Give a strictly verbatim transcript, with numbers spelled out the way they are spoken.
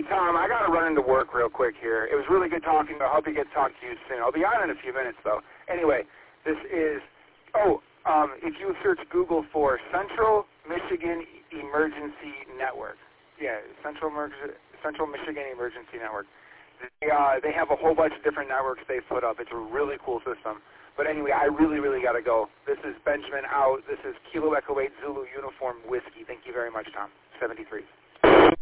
Hey, Tom, I got to run into work real quick here. It was really good talking to you. I hope you get to talk to you soon. I'll be on in a few minutes, though. Anyway, this is, oh, um, if you search Google for Central Michigan Emergency Network. Yeah, Central, Emerg- Central Michigan Emergency Network. They, uh, they have a whole bunch of different networks they put up. It's a really cool system. But anyway, I really, really got to go. This is Benjamin out. This is Kilo Echo eight Zulu Uniform Whiskey. Thank you very much, Tom. seventy-three.